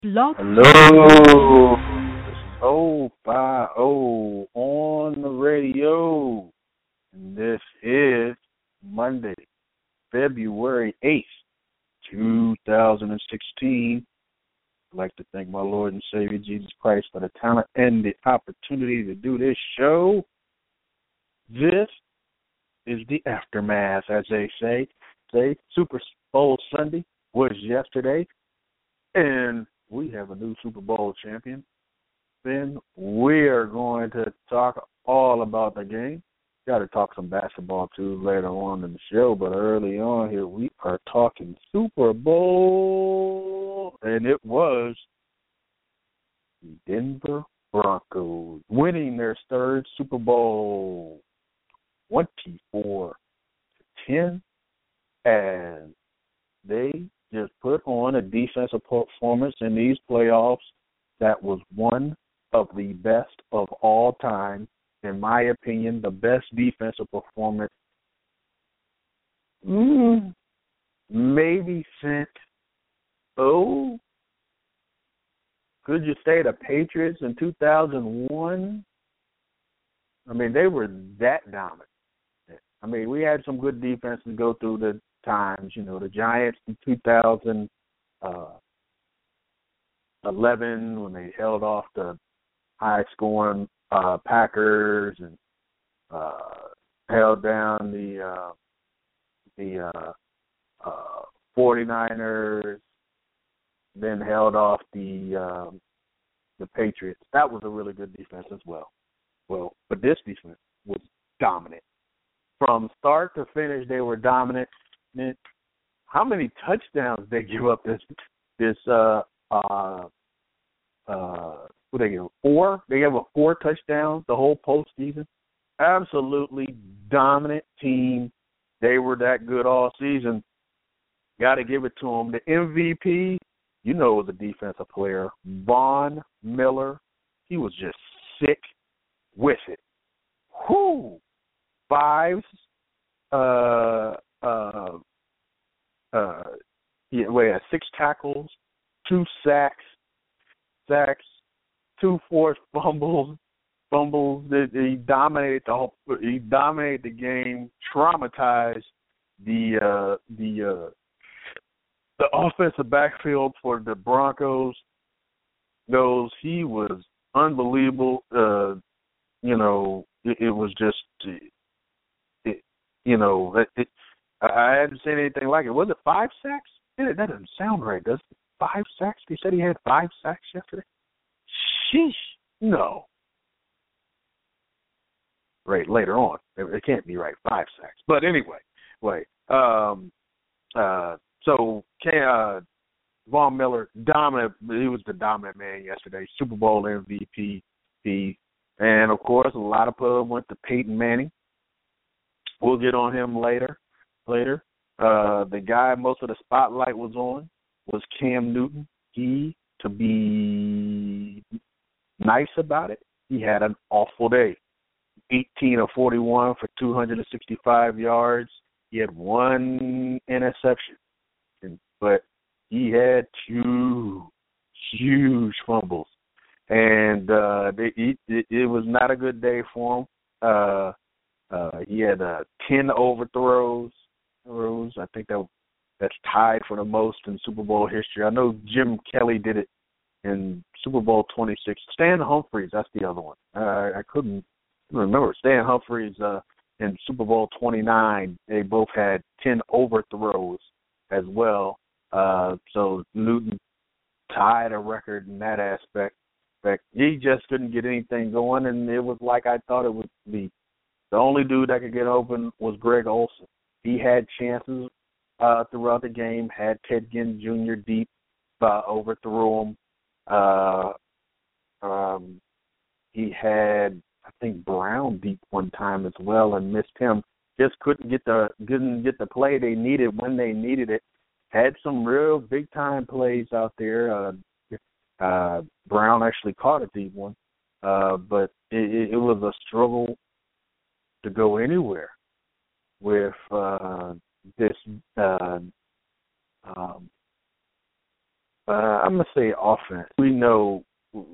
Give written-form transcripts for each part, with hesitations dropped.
Blog Talk Hello, Soul 50 on the radio. And this is Monday, February 8th, 2016. I'd like to thank my Lord and Savior Jesus Christ for the talent and the opportunity to do this show. This is the aftermath, as they say. Super Bowl Sunday was yesterday, and we have a new Super Bowl champion. Then we are going to talk all about the game. Got to talk some basketball too later on in the show, but early on here we are talking Super Bowl, and it was the Denver Broncos winning their third Super Bowl, 24-10, and they just put on a defensive performance in these playoffs that was one of the best of all time. In my opinion, the best defensive performance maybe since, could you say the Patriots in 2001? I mean, they were that dominant. I mean, we had some good defenses go through the times. You know, the Giants in 2011 when they held off the high-scoring Packers and held down the 49ers, then held off the Patriots. That was a really good defense as well. But this defense was dominant. From start to finish, they were dominant. How many touchdowns they give up what they give? 4? They gave up 4 touchdowns the whole postseason. Absolutely dominant team. They were that good all season. Got to give it to them. The MVP, you know, was a defensive player, Von Miller. He was just sick with it. Whoo! 6 tackles, 2 sacks, 2 forced fumbles. He dominated the game, traumatized the offensive backfield for the Broncos. He was unbelievable. It was just. I hadn't seen anything like it. Was it 5 sacks? That doesn't sound right, does it? 5 sacks? They said he had 5 sacks yesterday? Sheesh. No. Right, later on. It can't be right, 5 sacks. But anyway, Von Miller, dominant. He was the dominant man yesterday. Super Bowl MVP. And, of course, a lot of people went to Peyton Manning. We'll get on him later. The guy most of the spotlight was on was Cam Newton. To be nice about it, he had an awful day. 18 of 41 for 265 yards. He had 1 interception, but he had 2 huge fumbles. And it was not a good day for him. He had 10 overthrows. I think that's tied for the most in Super Bowl history. I know Jim Kelly did it in Super Bowl 26. Stan Humphries, that's the other one. I couldn't remember. Stan Humphries in Super Bowl 29, they both had 10 overthrows as well. So Newton tied a record in that aspect. He just couldn't get anything going, and it was like I thought it would be. The only dude that could get open was Greg Olsen. He had chances throughout the game, had Ted Ginn Jr. deep, overthrew him. He had, I think, Brown deep one time as well and missed him. Just couldn't get the play they needed when they needed it. Had some real big-time plays out there. Brown actually caught a deep one, but it was a struggle to go anywhere with this I'm gonna say offense. We know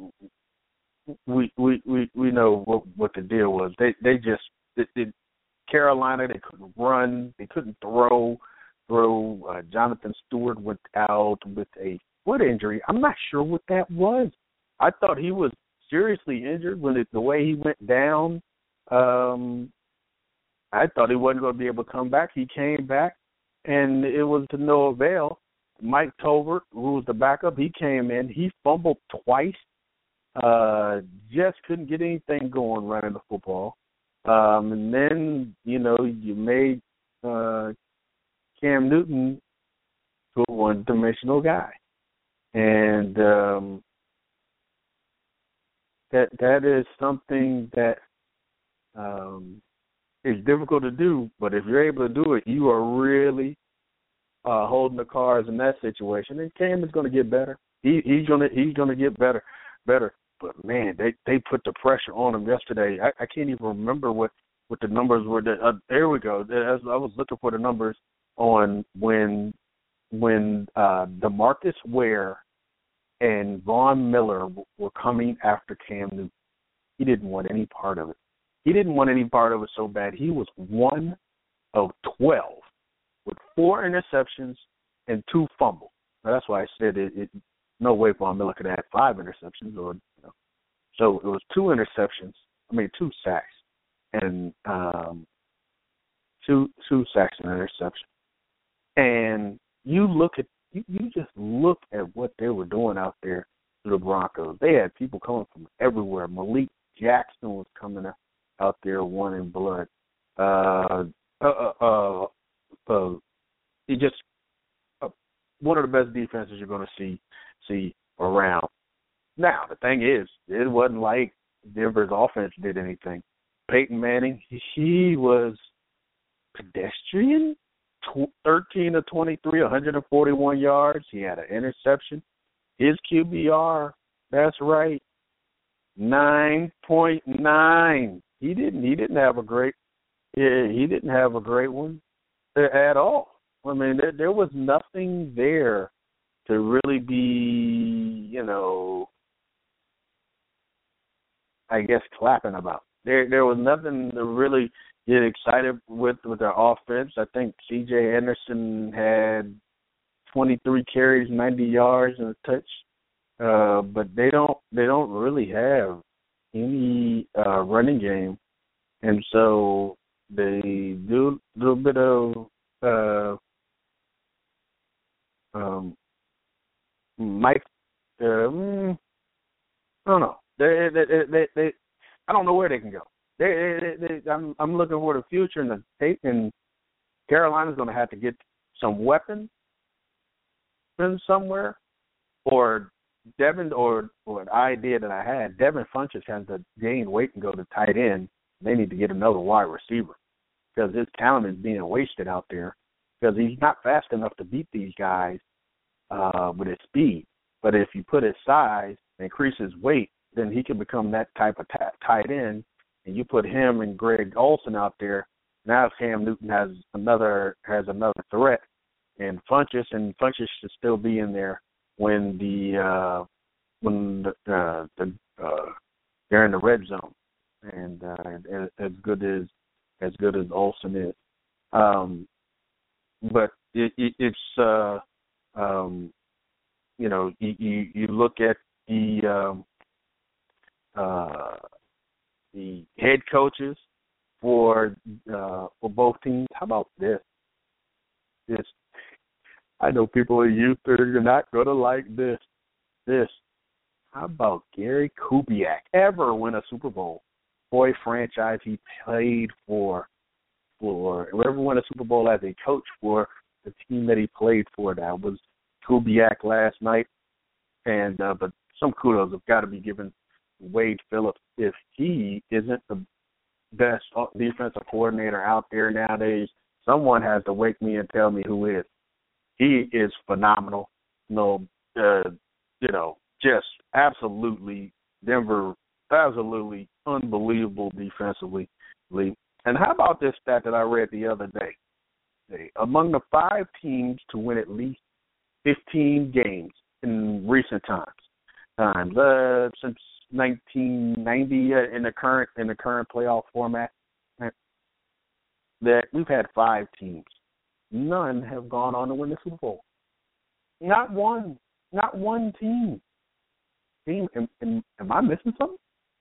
we know what the deal was. They just Carolina, they couldn't run, they couldn't throw. Jonathan Stewart went out with a foot injury. I'm not sure what that was. I thought he was seriously injured when the way he went down. I thought he wasn't going to be able to come back. He came back, and it was to no avail. Mike Tolbert, who was the backup, he came in. He fumbled twice. Just couldn't get anything going running the football. And then, you made Cam Newton to a one-dimensional guy. And that is something that is difficult to do, but if you're able to do it, you are really holding the cards in that situation. And Cam is going to get better. He's going to get better. But man, they put the pressure on him yesterday. I can't even remember what the numbers were. There we go. I was looking for the numbers on when DeMarcus Ware and Von Miller were coming after Cam Newton. He didn't want any part of it. He didn't want any part of it so bad. He was 1 of 12 with 4 interceptions and 2 fumbles. Now, that's why I said it no way Von Miller could have had 5 interceptions. So it was 2 sacks, and 2 sacks and an interception. And you just look at what they were doing out there to the Broncos. They had people coming from everywhere. Malik Jackson was coming out there wanting blood. He just one of the best defenses you're going to see around. Now, the thing is, it wasn't like Denver's offense did anything. Peyton Manning, he was pedestrian, 13 of 23, 141 yards. He had an interception. His QBR, that's right, 9.9. He didn't have a great one at all. I mean, there was nothing there to really be, I guess, clapping about. There was nothing to really get excited with their offense. I think C.J. Anderson had 23 carries, 90 yards, and a touch. But they don't really have any running game, and so they do a little bit of Mike. I don't know. They I don't know where they can go. I'm looking for the future, and Carolina's going to have to get some weapons from somewhere, or Devin, or an idea that I had. Devin Funchess has to gain weight and go to tight end. They need to get another wide receiver because his talent is being wasted out there because he's not fast enough to beat these guys with his speed. But if you put his size, increase his weight, then he can become that type of tight end. And you put him and Greg Olsen out there. Now Cam Newton has another threat, and Funchess should still be in there when they're in the red zone, and as good as Olsen is. But it's you look at the head coaches for both teams. How about this? I know people are used to, you're not going to like this. How about Gary Kubiak? Ever win a Super Bowl? Boy, franchise he played for whoever won a Super Bowl as a coach for the team that he played for. That was Kubiak last night. And but some kudos have got to be given Wade Phillips. If he isn't the best defensive coordinator out there nowadays, someone has to wake me and tell me who is. He is phenomenal. Just absolutely Denver, absolutely unbelievable defensively. And how about this stat that I read the other day? Among the 5 teams to win at least 15 games, in recent times, since 1990 in the current playoff format, that we've had 5 teams. None have gone on to win the Super Bowl. Not one team. Am I missing something?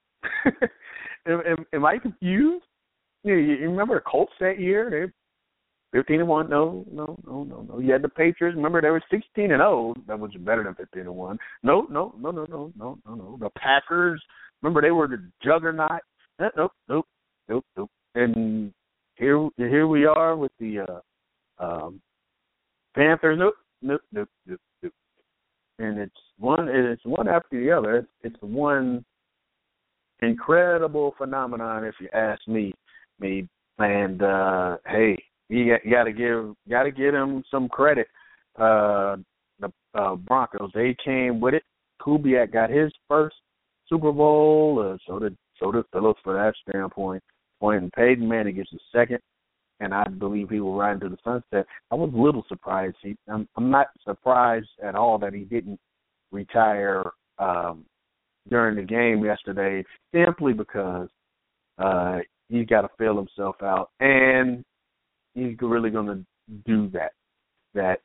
am I confused? You remember the Colts that year? They 15-1. No. You had the Patriots. Remember they were 16-0. That was better than 15-1. No. The Packers. Remember they were the juggernaut. Nope. And here we are with the Panthers. Nope. And it's one after the other. It's one incredible phenomenon, if you ask me. And hey, you got to give them some credit. The Broncos, they came with it. Kubiak got his first Super Bowl. So did Phillips for that standpoint. And Peyton Manning gets his second, and I believe he will ride into the sunset. I was a little surprised. I'm not surprised at all that he didn't retire during the game yesterday, simply because he's got to fill himself out, and he's really going to do that.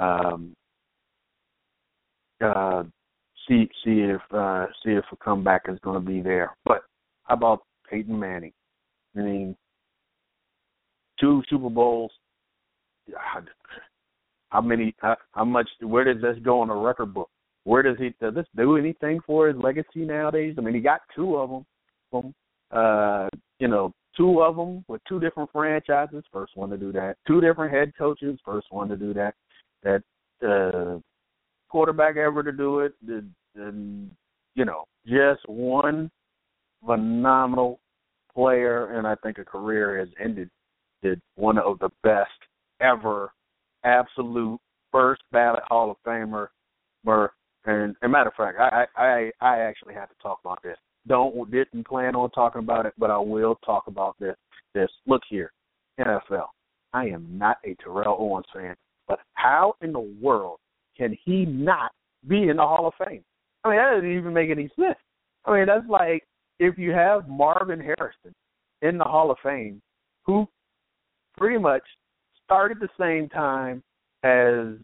See if a comeback is going to be there. But how about Peyton Manning? I mean, 2 Super Bowls. How much? Where does this go on the record book? Does this do anything for his legacy nowadays? I mean, he got 2 of them. 2 of them with 2 different franchises. First one to do that. 2 different head coaches. First one to do that. That quarterback ever to do it. Just one phenomenal player, and I think a career has ended. Did one of the best ever, absolute first ballot Hall of Famer. And matter of fact, I actually have to talk about this. Didn't plan on talking about it, but I will talk about this. Look here, NFL. I am not a Terrell Owens fan, but how in the world can he not be in the Hall of Fame? I mean, that doesn't even make any sense. I mean, that's like if you have Marvin Harrison in the Hall of Fame, who pretty much started the same time as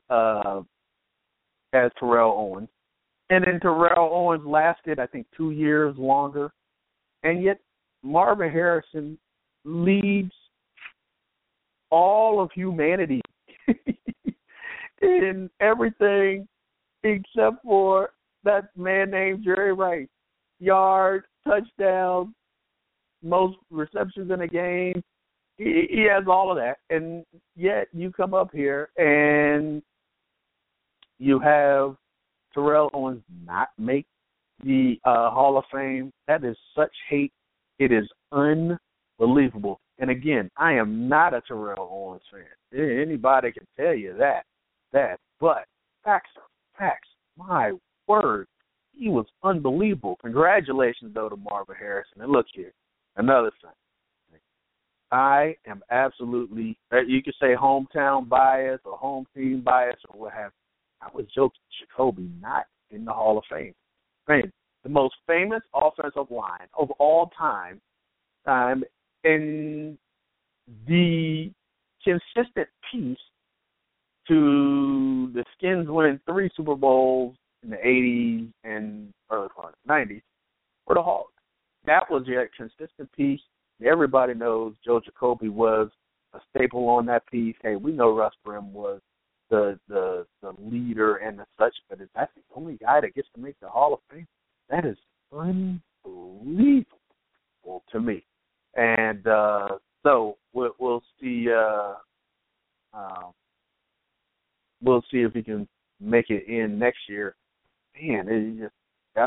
Terrell Owens, and then Terrell Owens lasted, I think, 2 years longer, and yet Marvin Harrison leads all of humanity in everything except for that man named Jerry Rice. Yards, touchdowns, most receptions in a game. He has all of that, and yet you come up here and you have Terrell Owens not make the Hall of Fame. That is such hate. It is unbelievable. And again, I am not a Terrell Owens fan. Anybody can tell you that. But facts are facts. My word, he was unbelievable. Congratulations, though, to Marvin Harrison. And look here, another thing. I am absolutely, you could say hometown bias or home team bias or what have you. I was joking Jacoby not in the Hall of Fame. I mean, the most famous offensive line of all time, and the consistent piece to the Skins winning 3 Super Bowls in the 80s and early part of the 90s were the Hogs. That was your consistent piece. Everybody knows Joe Jacoby was a staple on that piece. Hey, we know Russ Brim was the leader and the such, but is that the only guy that gets to make the Hall of Fame? That is unbelievable to me. And so we'll see. We'll see if he can make it in next year. Man, you just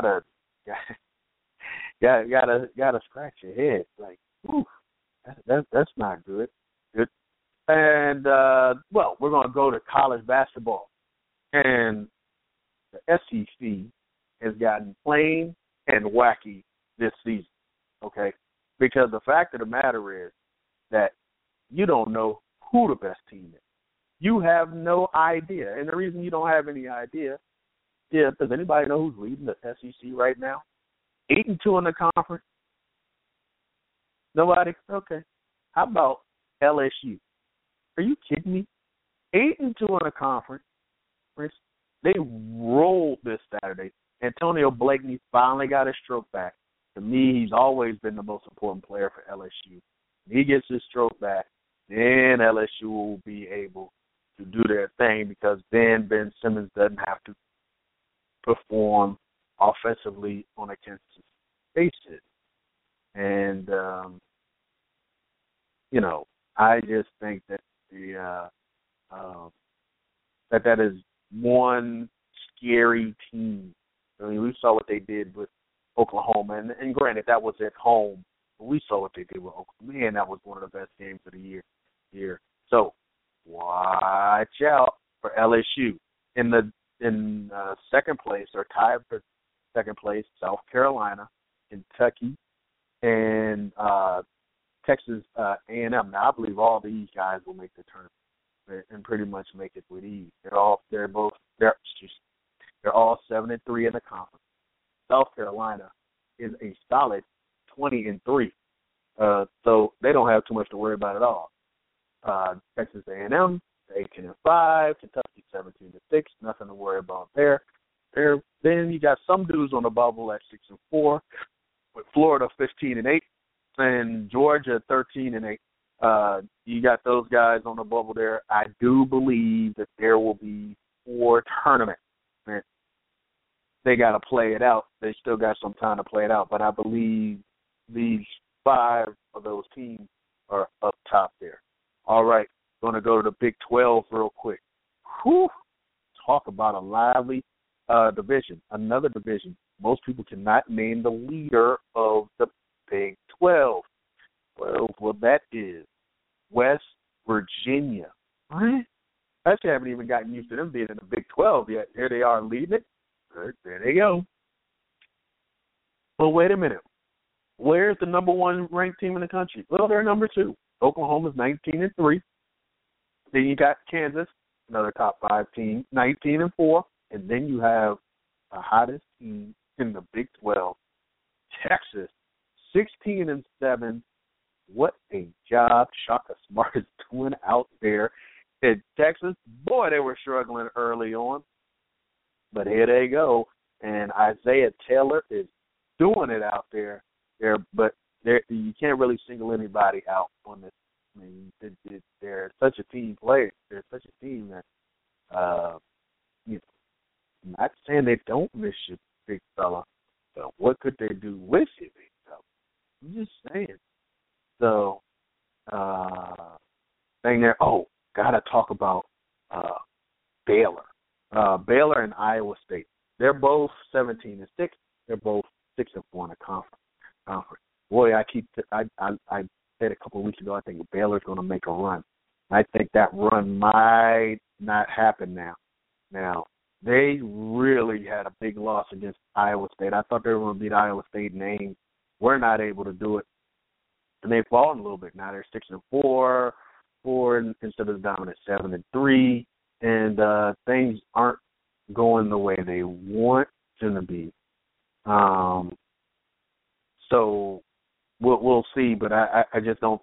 gotta scratch your head. Like, ooh, that's not good. And we're gonna go to college basketball, and the SEC has gotten plain and wacky this season. Okay, because the fact of the matter is that you don't know who the best team is. You have no idea, and the reason you don't have any idea Yeah, does anybody know who's leading the SEC right now? 8-2 in the conference. Nobody? Okay. How about LSU? Are you kidding me? 8-2 in the conference. They rolled this Saturday. Antonio Blakeney finally got his stroke back. To me, he's always been the most important player for LSU. When he gets his stroke back, then LSU will be able to do their thing because then Ben Simmons doesn't have to perform offensively on a consistent basis. And, I just think that that is one scary team. I mean, we saw what they did with Oklahoma, and granted, that was at home, but we saw what they did with Oklahoma. Man, that was one of the best games of the year. So, watch out for LSU. In second place, or tied for second place, South Carolina, Kentucky, and Texas A&M. Now, I believe all these guys will make the tournament and pretty much make it with ease. They're all 7-3 in the conference. South Carolina is a solid 20-3, so they don't have too much to worry about at all. Texas A&M 18-5, Kentucky 17-6, nothing to worry about there. Then you got some dudes on the bubble at 6-4, with Florida 15-8, and Georgia 13-8. You got those guys on the bubble there. I do believe that there will be 4 tournaments. Man, they got to play it out. They still got some time to play it out, but I believe these 5 of those teams are up top there. All right, going to go to the Big 12 real quick. Whew, talk about a lively division, another division. Most people cannot name the leader of the Big 12. Well, that is West Virginia. What? I actually haven't even gotten used to them being in the Big 12 yet. Here they are leading it. There they go. Well, wait a minute. Where's the number 1 ranked team in the country? Well, they're number 2. Oklahoma's 19-3. Then you got Kansas, another top 5 team, 19-4. And then you have the hottest team in the Big 12, Texas, 16-7. What a job Shaka Smart is doing out there in Texas. Boy, they were struggling early on. But here they go. And Isaiah Taylor is doing it out there. You can't really single anybody out on this. I mean, they're such a team player. They're such a team that, I'm not saying they don't miss you, big fella, but what could they do with you, big fella? I'm just saying. So, thing there. Oh, gotta talk about Baylor. Baylor and Iowa State. They're both 17-6. They're both 6-4 in the conference. Boy, I said a couple of weeks ago, I think Baylor's going to make a run. I think that run might not happen now. Now, they really had a big loss against Iowa State. I thought they were going to beat Iowa State in Ames. We're not able to do it. And they've fallen a little bit. Now they're 6-4 instead of down at 7-3. And things aren't going the way they want them to be. So we'll see, but I just don't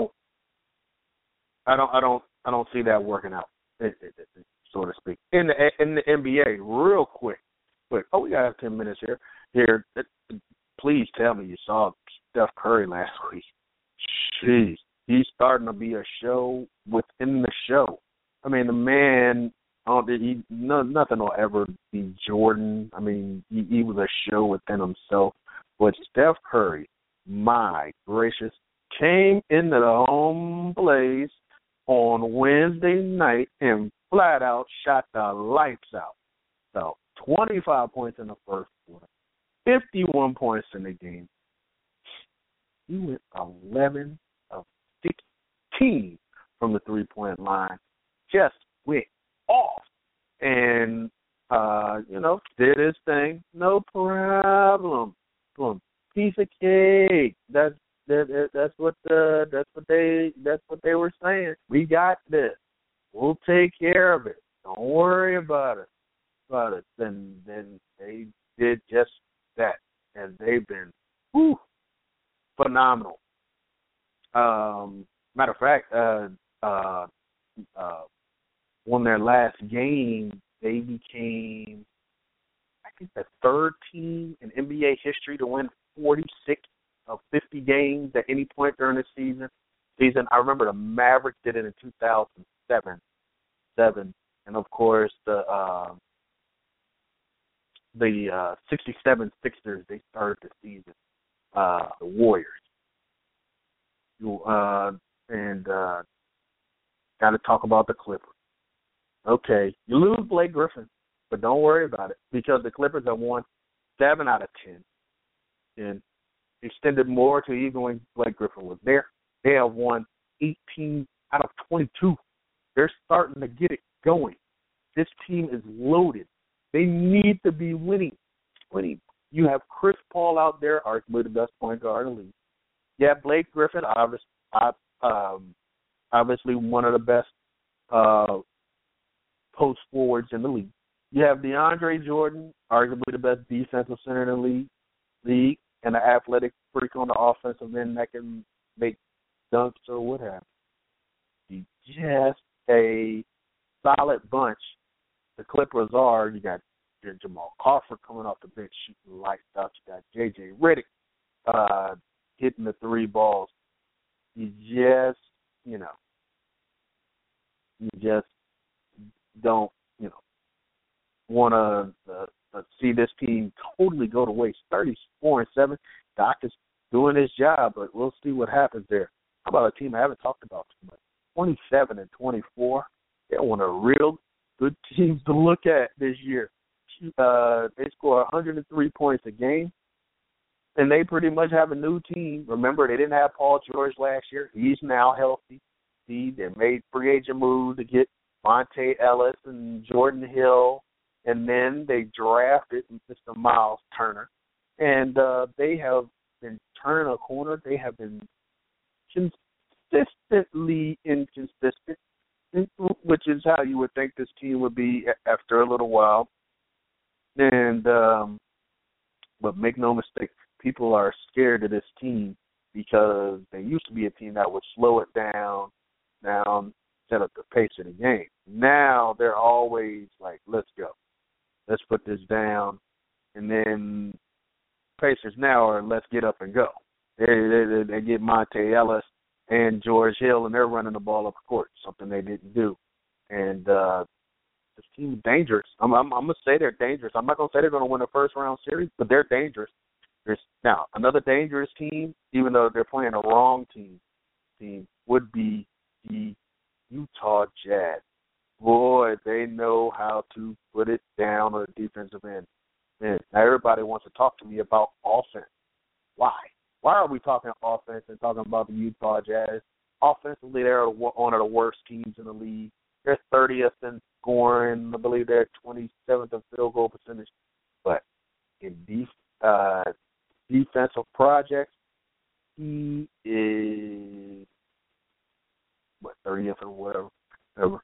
see that working out, so to speak. In the NBA, real quick. Oh, we got 10 minutes here. Please tell me you saw Steph Curry last week. Jeez, he's starting to be a show within the show. I mean, the man, nothing will ever be Jordan. I mean, he was a show within himself. But Steph Curry, my gracious, came into the home place on Wednesday night and flat out shot the lights out. So 25 points in the first quarter, 51 points in the game. He went 11 of 16 from the three-point line. Just went off. And, did his thing. No problem. Boom. Piece of cake. That's what they were saying. We got this. We'll take care of it. Don't worry about it. then they did just that, and they've been whew, phenomenal. Matter of fact, won their last game. They became, I think, the third team in NBA history to win 46 of 50 games at any point during the season. I remember the Mavericks did it in 2007, and of course the 67 Sixers, they started the season. The Warriors. And got to talk about the Clippers. Okay, you lose Blake Griffin, but don't worry about it because the Clippers have won 7 out of 10 and extended more to even when Blake Griffin was there. They have won 18 out of 22. They're starting to get it going. This team is loaded. They need to be winning. You have Chris Paul out there, arguably the best point guard in the league. You have Blake Griffin, obviously one of the best post forwards in the league. You have DeAndre Jordan, arguably the best defensive center in the league, and an athletic freak on the offensive end that can make dunks or what have you. Just a solid bunch. The Clippers are, you got Jamal Crawford coming off the bench shooting lights out. You got J.J. Redick hitting the 3 balls. You just don't, want to see this team totally go to waste. 34-7. Doc is doing his job, but we'll see what happens there. How about a team I haven't talked about too much? 27-24. They're one of the real good teams to look at this year. They score 103 points a game, and they pretty much have a new team. Remember, they didn't have Paul George last year. He's now healthy. They made free agent moves to get Monte Ellis and Jordan Hill, and then they drafted Mr. Miles Turner. And they have been turning a corner. They have been consistently inconsistent, which is how you would think this team would be after a little while. And but make no mistake, people are scared of this team because they used to be a team that would slow it down, set up the pace of the game. Now they're always like, let's go. Let's put this down. And then Pacers now are let's get up and go. They get Monte Ellis and George Hill, and they're running the ball up the court, something they didn't do. And this team is dangerous. I'm going to say they're dangerous. I'm not going to say they're going to win a first-round series, but they're dangerous. Now, another dangerous team, even though they're playing a wrong team would be the Utah Jazz. Boy, they know how to put it down on the defensive end. Man, now everybody wants to talk to me about offense. Why? Why are we talking offense and talking about the Utah Jazz? Offensively, they're one of the worst teams in the league. They're 30th in scoring. I believe they're 27th in field goal percentage. But in defensive projects, he is 30th or whatever.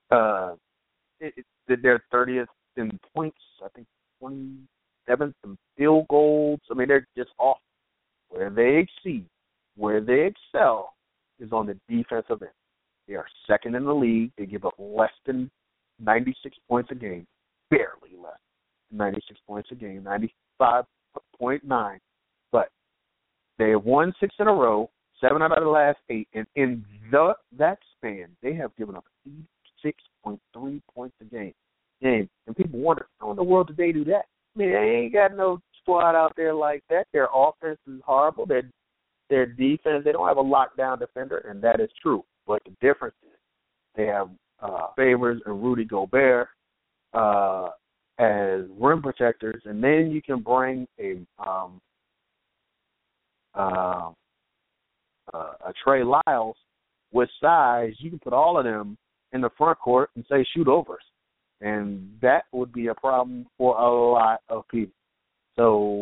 They're 30th in points. I think 27th in field goals. I mean, they're just off. Where they exceed, where they excel, is on the defensive end. They are second in the league. They give up less than 96 points a game, barely less than 96 points a game, 95.9. But they have won 6 in a row, 7 out of the last 8, and in that span, they have given up 86.3 points a game. And people wonder, how in the world did they do that? I mean, they ain't got no squad out there like that. Their offense is horrible. Their defense, they don't have a lockdown defender, and that is true. But the difference is they have Favors and Rudy Gobert as rim protectors, and then you can bring a Trey Lyles with size. You can put all of them in the front court and say shoot overs, and that would be a problem for a lot of people. So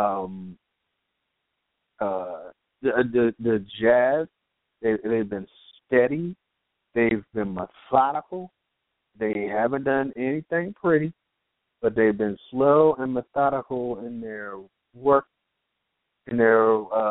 the Jazz, they've been steady. They've been methodical. They haven't done anything pretty. but they've been slow and methodical in their work, in their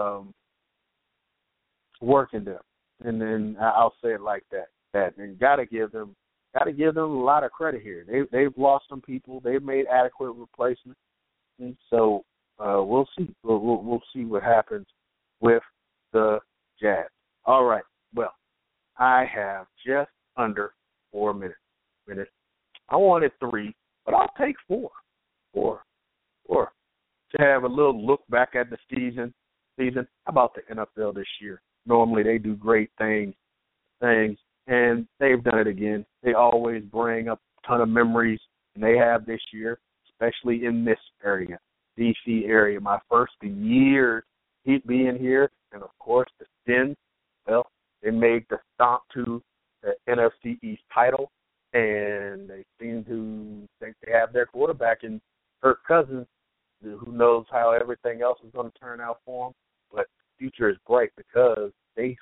working them. And then I'll say it like that. And gotta give them a lot of credit here. They've lost some people. They've made adequate replacements. And so we'll see. We'll see what happens with the Jazz. All right. Well, I have just under 4 minutes. I wanted 3, but I'll take 4. To have a little look back at the season. How about the NFL this year? Normally they do great things, and they've done it again. They always bring up a ton of memories, and they have this year, especially in this area, D.C. area. My first year being here, and of course the Skins. Well, they made the stomp to the NFC East title, and they seem to think they have their quarterback in Kirk Cousins. Who knows how everything else is going to turn out for them, but the future is bright because they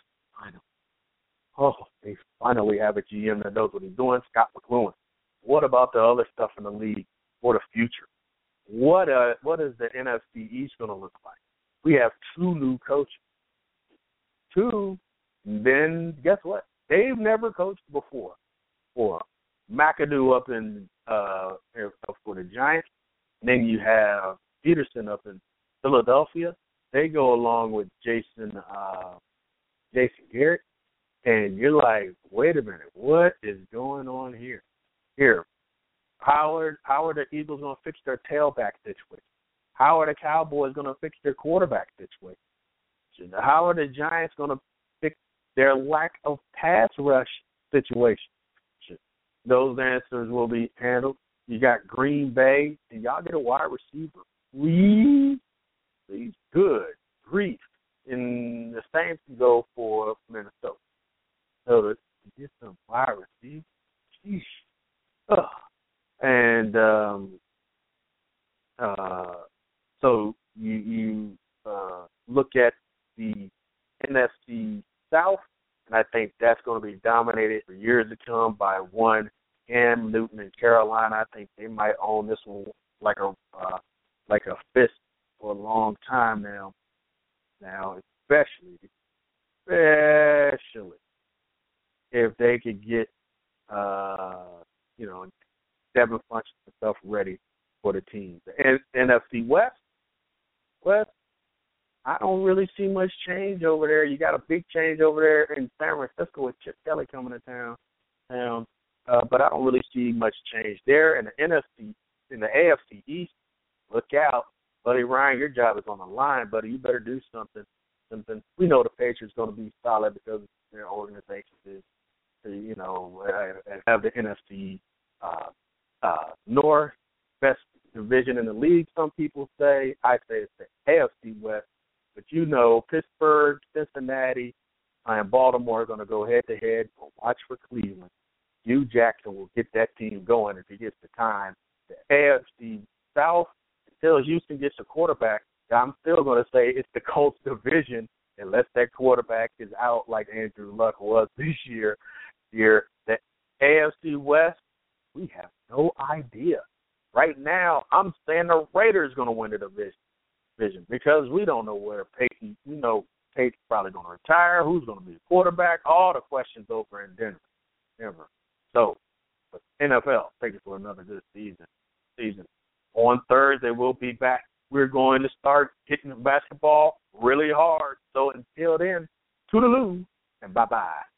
finally have a GM that knows what he's doing, Scott McCloughan. What about the other stuff in the league for the future? What is the NFC East going to look like? We have 2 new coaches. 2, then guess what? They've never coached before. For McAdoo up in for the Giants. And then you have Peterson up in Philadelphia. They go along with Jason Garrett. And you're like, wait a minute, what is going on here? How are the Eagles going to fix their tailback situation? How are the Cowboys going to fix their quarterback situation? How are the Giants going to fix their lack of pass rush situation? Those answers will be handled. You got Green Bay. Did y'all get a wide receiver? Please, good grief. And the same can go for Minnesota. So to get some wide receiver, sheesh. Ugh. And so you look at the NFC South, and I think that's going to be dominated for years to come by one Cam Newton and Carolina. I think they might own this one like a fist for a long time now. Now, especially if they could get Devin Funchess and stuff ready for the team. The NFC West, I don't really see much change over there. You got a big change over there in San Francisco with Chip Kelly coming to town. But I don't really see much change there. In the AFC East, look out. Buddy Ryan, your job is on the line, buddy. You better do something. We know the Patriots going to be solid because their organization is, have the NFC North, best division in the league, some people say. I say it's the AFC West. But Pittsburgh, Cincinnati, and Baltimore are going to go head-to-head. Watch for Cleveland. Hugh Jackson will get that team going if he gets the time. The AFC South, until Houston gets a quarterback, I'm still going to say it's the Colts division unless that quarterback is out like Andrew Luck was this year. The AFC West, we have no idea. Right now, I'm saying the Raiders are going to win the division because we don't know where Peyton. We know Peyton's probably going to retire. Who's going to be the quarterback? All the questions over in Denver. So, but NFL, take it for another good season. On Thursday, we'll be back. We're going to start hitting the basketball really hard. So until then, toodaloo and bye-bye.